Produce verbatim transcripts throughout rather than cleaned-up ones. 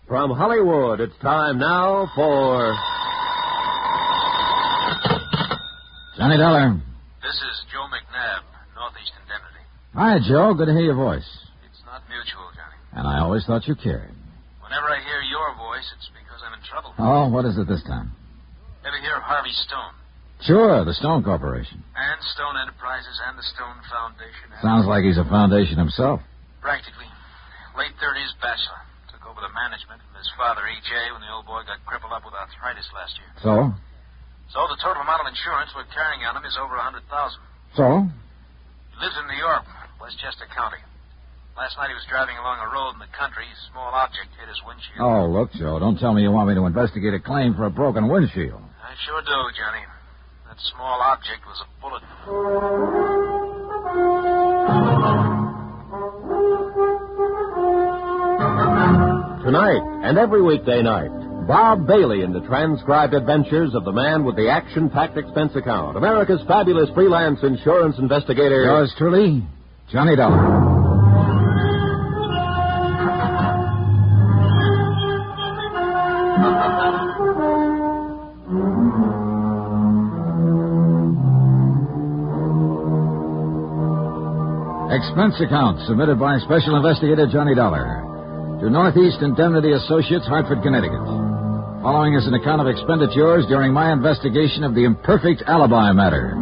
From Hollywood, it's time now for... Johnny Dollar. This is Joe McNabb, Northeast Indemnity. Hi, Joe. Good to hear your voice. It's not mutual, Johnny. And I always thought you cared. Whenever I hear your voice, it's because I'm in trouble. Oh, what is it this time? Ever hear of Harvey Stone? Sure, the Stone Corporation. And Stone Enterprises and the Stone Foundation. And Sounds like he's a foundation himself. Practically. Late thirties, bachelor. Took over the management from his father, E J, when the old boy got crippled up with arthritis last year. So? So the total amount of insurance we're carrying on him is over a hundred thousand. So? He lives in New York, Westchester County. Last night he was driving along a road in the country. A small object hit his windshield. Oh, look, Joe, don't tell me you want me to investigate a claim for a broken windshield. I sure do, Johnny. That small object was a bullet. Tonight and every weekday night, Bob Bailey in the transcribed adventures of the man with the action-packed expense account, America's fabulous freelance insurance investigator. Yours truly, Johnny Dollar. Expense account submitted by Special Investigator Johnny Dollar to Northeast Indemnity Associates, Hartford, Connecticut. Following is an account of expenditures during my investigation of the imperfect alibi matter.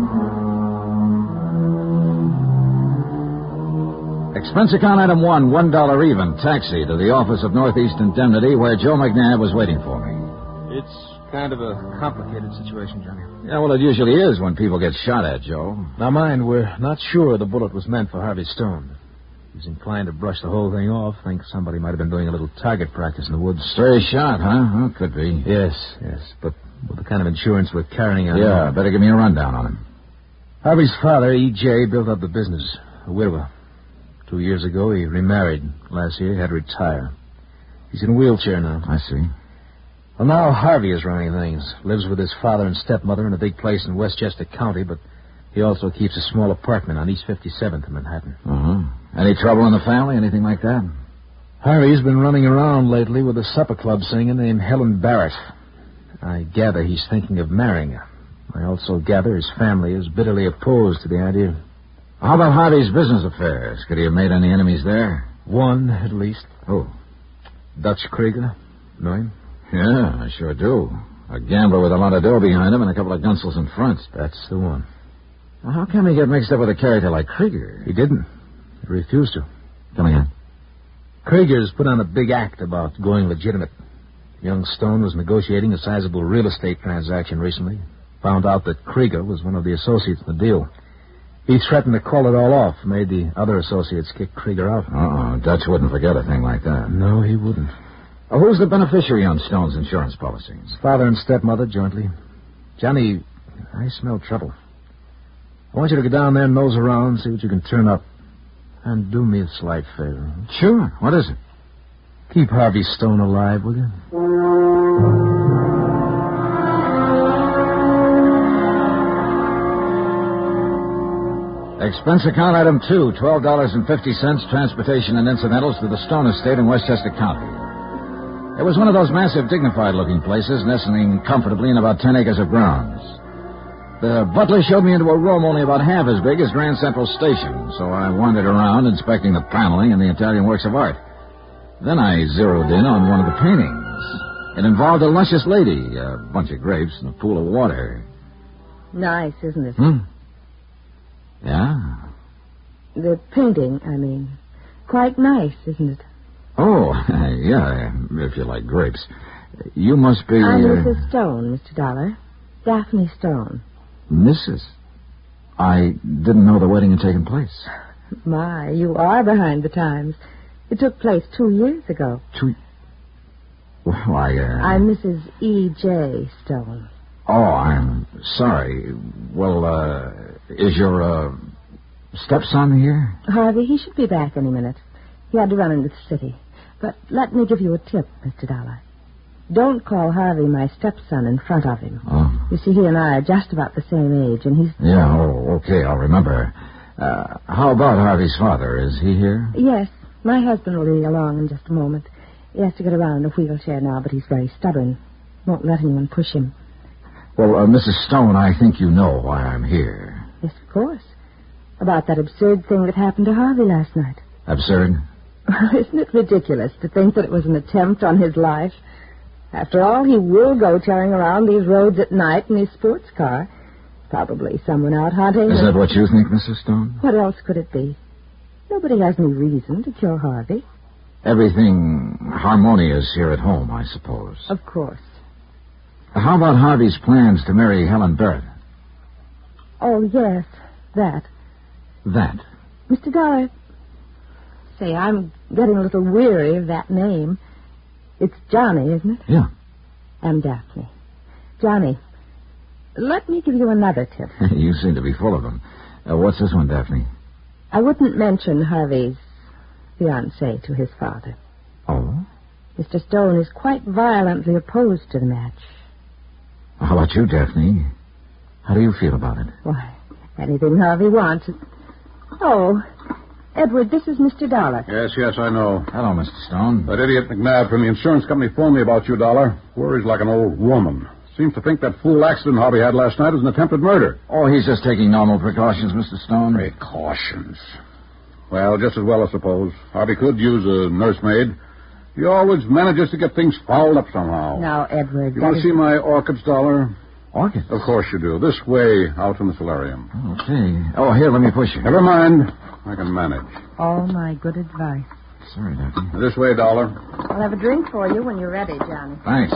Expense account item one, one dollar even, taxi to the office of Northeast Indemnity where Joe McNabb was waiting for me. It's kind of a complicated situation, Johnny. Yeah, well, it usually is when people get shot at, Joe. Now, mind, we're not sure the bullet was meant for Harvey Stone. He's inclined to brush the whole thing off. Think somebody might have been doing a little target practice in the woods. Stray shot, huh? Well, could be. Yes, yes. But with the kind of insurance we're carrying on... Yeah, better give me a rundown on him. Harvey's father, E J, built up the business. A widower. Two years ago, he remarried. Last year, he had to retire. He's in a wheelchair now. I see. Well, now Harvey is running things. Lives with his father and stepmother in a big place in Westchester County, but he also keeps a small apartment on East fifty-seventh in Manhattan. Uh-huh. Any trouble in the family? Anything like that? Harvey's been running around lately with a supper club singer named Helen Barrett. I gather he's thinking of marrying her. I also gather his family is bitterly opposed to the idea. How about Harvey's business affairs? Could he have made any enemies there? One, at least. Who? Dutch Krieger. Know him? Yeah, I sure do. A gambler with a lot of dough behind him and a couple of gunsels in front. That's the one. Well, how come he get mixed up with a character like Krieger? He didn't. He refused to. Come again. Krieger's put on a big act about going legitimate. Young Stone was negotiating a sizable real estate transaction recently. Found out that Krieger was one of the associates in the deal. He threatened to call it all off, made the other associates kick Krieger out. Uh-oh, Dutch wouldn't forget a thing like that. No, he wouldn't. Well, who's the beneficiary on Stone's insurance policies? Father and stepmother jointly. Johnny, I smell trouble. I want you to go down there and nose around, see what you can turn up. And do me a slight favor. Sure. What is it? Keep Harvey Stone alive, will you? Expense account item two, twelve dollars and fifty cents, transportation and incidentals to the Stone estate in Westchester County. It was one of those massive, dignified-looking places, nestling comfortably in about ten acres of grounds. The butler showed me into a room only about half as big as Grand Central Station, so I wandered around inspecting the paneling and the Italian works of art. Then I zeroed in on one of the paintings. It involved a luscious lady, a bunch of grapes, and a pool of water. Nice, isn't it? Hmm? Yeah. The painting, I mean. Quite nice, isn't it? Oh, yeah, if you like grapes. You must be... I'm uh, Missus Stone, Mister Dollar. Daphne Stone. Missus I didn't know the wedding had taken place. My, you are behind the times. It took place two years ago. Two... Well, I, uh... I'm Missus E J Stone. Oh, I'm sorry. Well, uh, is your, uh, stepson here? Harvey, he should be back any minute. He had to run into the city. But let me give you a tip, Mister Dollar. Don't call Harvey my stepson in front of him. Oh. You see, he and I are just about the same age, and he's... Yeah, oh, okay, I'll remember. Uh, how about Harvey's father? Is he here? Yes, my husband will be along in just a moment. He has to get around in a wheelchair now, but he's very stubborn. Won't let anyone push him. Well, uh, Missus Stone, I think you know why I'm here. Yes, of course. About that absurd thing that happened to Harvey last night. Absurd? Isn't it ridiculous to think that it was an attempt on his life? After all, he will go tearing around these roads at night in his sports car. Probably someone out hunting. Is or... that what you think, Missus Stone? What else could it be? Nobody has any reason to kill Harvey. Everything harmonious here at home, I suppose. Of course. How about Harvey's plans to marry Helen Barrett? Oh, yes, that. That? Mister Dollar, say, I'm getting a little weary of that name. It's Johnny, isn't it? Yeah. I'm Daphne. Johnny, let me give you another tip. You seem to be full of them. Uh, what's this one, Daphne? I wouldn't mention Harvey's fiancée to his father. Oh? Mister Stone is quite violently opposed to the match. How about you, Daphne? How do you feel about it? Why, anything Harvey wants. Oh, Edward, this is Mister Dollar. Yes, yes, I know. Hello, Mister Stone. That idiot McNabb from the insurance company phoned me about you, Dollar. Worries like an old woman. Seems to think that fool accident Harvey had last night was an attempted murder. Oh, he's just taking normal precautions, Mister Stone. Precautions? Well, just as well, I suppose. Harvey could use a nursemaid. He always manages to get things fouled up somehow. Now, Edward... You want to is... see my orchids, Dollar? Orchids? Of course you do. This way, out in the solarium. Okay. Oh, here, let me push you. Never mind. I can manage. All my good advice. Sorry, Daphne. This way, Dollar. I'll have a drink for you when you're ready, Johnny. Thanks.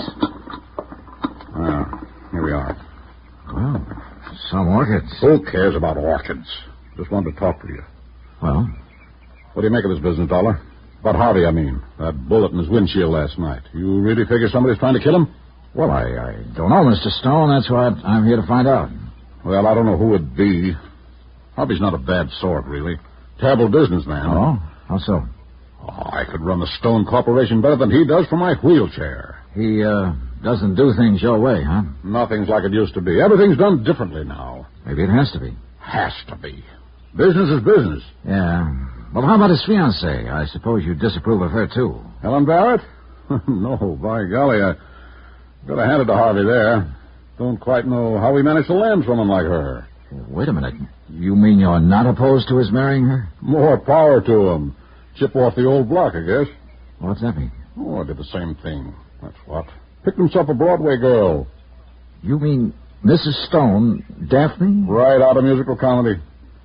Ah, here we are. Well, some orchids. Who cares about orchids? Just wanted to talk to you. Well? What do you make of this business, Dollar? About Harvey, I mean. That bullet in his windshield last night. You really figure somebody's trying to kill him? Well, I, I don't know, Mister Stone. That's why I'm here to find out. Well, I don't know who it'd be. Harvey's not a bad sort, really. Terrible businessman. Oh? How so? Oh, I could run the Stone Corporation better than he does from my wheelchair. He, uh, doesn't do things your way, huh? Nothing's like it used to be. Everything's done differently now. Maybe it has to be. Has to be. Business is business. Yeah. Well, how about his fiancée? I suppose you disapprove of her, too. Helen Barrett? No, by golly, I got to hand it to Harvey there. Don't quite know how he managed to land someone like her. Wait a minute. You mean you're not opposed to his marrying her? More power to him. Chip off the old block, I guess. What's that mean? Oh, I did the same thing. That's what. Picked himself a Broadway girl. You mean Missus Stone, Daphne? Right out of musical comedy.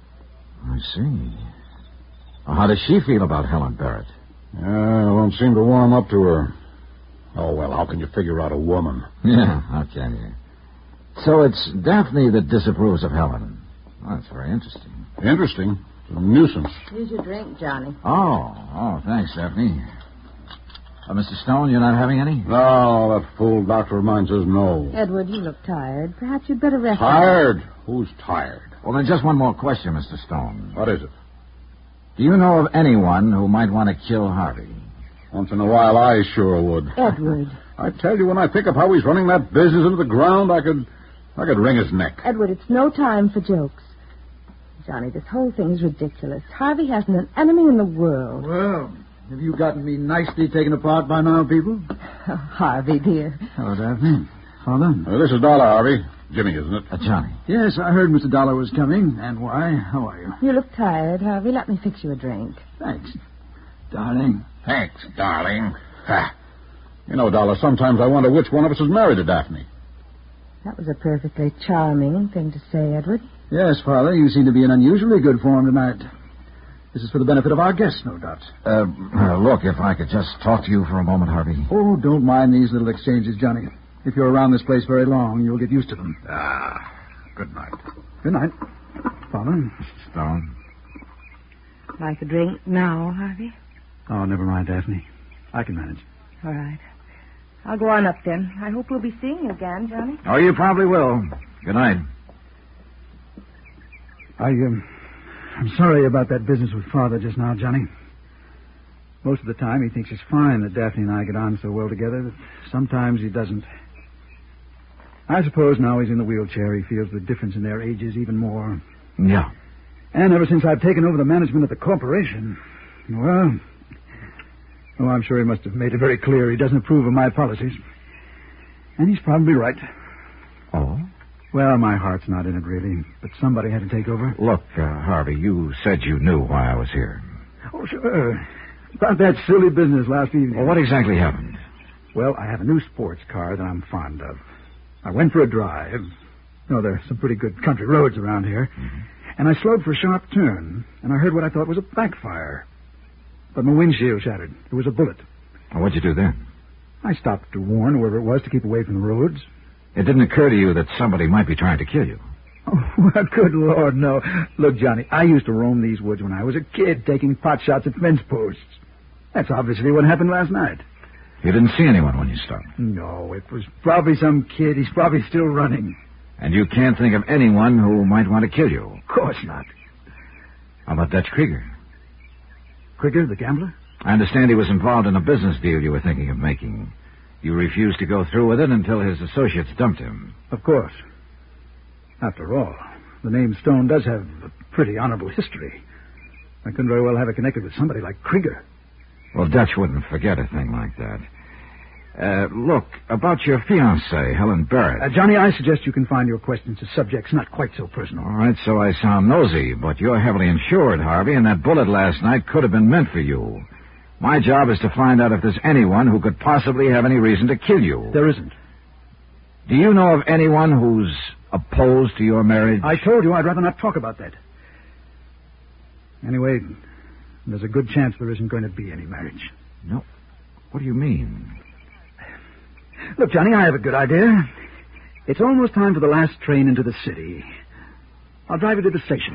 I see. Well, how does she feel about Helen Barrett? Yeah, won't seem to warm up to her. Oh, well, how can you figure out a woman? Yeah, how can you? So it's Daphne that disapproves of Helen. Well, that's very interesting. Interesting. It's a nuisance. Here's your drink, Johnny. Oh, oh, thanks, Daphne. Uh, Mister Stone, you're not having any? No, that fool doctor of mine says no. Edward, you look tired. Perhaps you'd better rest. Tired? Who's tired? Well, then just one more question, Mister Stone. What is it? Do you know of anyone who might want to kill Harvey? Once in a while, I sure would. Edward. I tell you, when I think of how he's running that business into the ground, I could... I could wring his neck. Edward, it's no time for jokes. Johnny, this whole thing is ridiculous. Harvey hasn't an enemy in the world. Well, have you gotten me nicely taken apart by now, people? Oh, Harvey, dear. Hello, Daphne. Father? Uh, this is Dollar, Harvey. Jimmy, isn't it? Uh, Johnny. Yes, I heard Mister Dollar was coming. And why? How are you? You look tired, Harvey. Let me fix you a drink. Thanks. Darling. Thanks, darling. Ha. You know, Dollar, sometimes I wonder which one of us is married to Daphne. That was a perfectly charming thing to say, Edward. Yes, Father, you seem to be in unusually good form tonight. This is for the benefit of our guests, no doubt. Uh, uh, look, if I could just talk to you for a moment, Harvey. Oh, don't mind these little exchanges, Johnny. If you're around this place very long, you'll get used to them. Ah, good night. Good night. Father? Stone. Like a drink now, Harvey? Oh, never mind, Daphne. I can manage. All right. I'll go on up then. I hope we'll be seeing you again, Johnny. Oh, you probably will. Good night. I, um, I'm sorry about that business with Father just now, Johnny. Most of the time he thinks it's fine that Daphne and I get on so well together, but sometimes he doesn't. I suppose now he's in the wheelchair, he feels the difference in their ages even more. Yeah. And ever since I've taken over the management of the corporation, well, Oh, I'm sure he must have made it very clear he doesn't approve of my policies. And he's probably right. Oh? Well, my heart's not in it, really. But somebody had to take over. Look, uh, Harvey, you said you knew why I was here. Oh, sure. About that silly business last evening. Well, what exactly happened? Well, I have a new sports car that I'm fond of. I went for a drive. You know, there are some pretty good country roads around here. Mm-hmm. And I slowed for a sharp turn, and I heard what I thought was a backfire. But my windshield shattered. There was a bullet. Well, what'd you do then? I stopped to warn whoever it was to keep away from the roads. It didn't occur to you that somebody might be trying to kill you? Oh, well, good Lord, no. Look, Johnny, I used to roam these woods when I was a kid, taking pot shots at fence posts. That's obviously what happened last night. You didn't see anyone when you stopped? No, it was probably some kid. He's probably still running. And you can't think of anyone who might want to kill you? Of course not. How about Dutch Krieger? Krieger, the gambler? I understand he was involved in a business deal you were thinking of making. You refused to go through with it until his associates dumped him. Of course. After all, the name Stone does have a pretty honorable history. I couldn't very well have it connected with somebody like Krieger. Well, Dutch wouldn't forget a thing like that. Uh, look, about your fiancée, Helen Barrett. Uh, Johnny, I suggest you confine your questions to subjects not quite so personal. All right, so I sound nosy, but you're heavily insured, Harvey, and that bullet last night could have been meant for you. My job is to find out if there's anyone who could possibly have any reason to kill you. There isn't. Do you know of anyone who's opposed to your marriage? I told you I'd rather not talk about that. Anyway, there's a good chance there isn't going to be any marriage. No. What do you mean? Look, Johnny, I have a good idea. It's almost time for the last train into the city. I'll drive you to the station.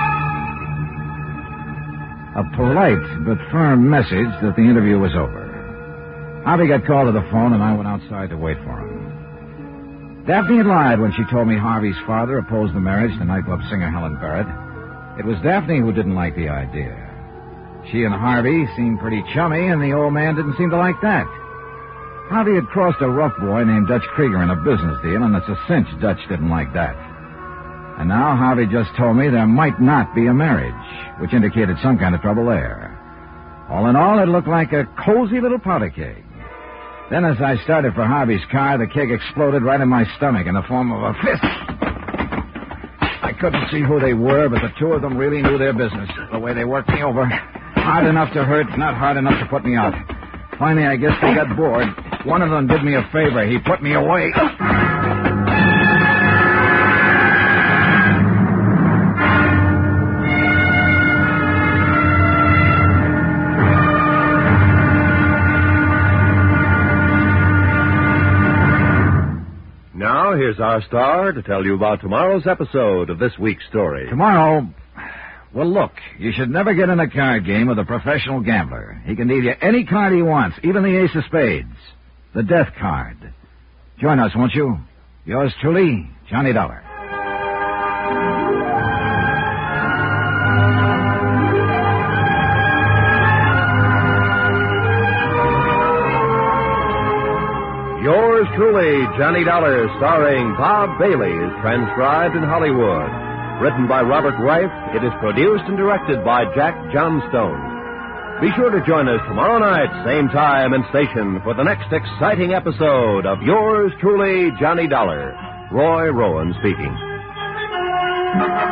A polite but firm message that the interview was over. Harvey got called to the phone, and I went outside to wait for him. Daphne had lied when she told me Harvey's father opposed the marriage to nightclub singer Helen Barrett. It was Daphne who didn't like the idea. She and Harvey seemed pretty chummy, and the old man didn't seem to like that. Harvey had crossed a rough boy named Dutch Krieger in a business deal, and it's a cinch Dutch didn't like that. And now Harvey just told me there might not be a marriage, which indicated some kind of trouble there. All in all, it looked like a cozy little powder keg. Then as I started for Harvey's car, the keg exploded right in my stomach in the form of a fist. I couldn't see who they were, but the two of them really knew their business, the way they worked me over. Hard enough to hurt, not hard enough to put me out. Finally, I guess they got bored. One of them did me a favor. He put me away. Now, here's our star to tell you about tomorrow's episode of this week's story. Tomorrow... Well, look, you should never get in a card game with a professional gambler. He can deal you any card he wants, even the ace of spades. The death card. Join us, won't you? Yours truly, Johnny Dollar. Yours truly, Johnny Dollar, starring Bob Bailey, is transcribed in Hollywood. Written by Robert Reif, it is produced and directed by Jack Johnstone. Be sure to join us tomorrow night, same time and station, for the next exciting episode of Yours truly, Johnny Dollar. Roy Rowan speaking.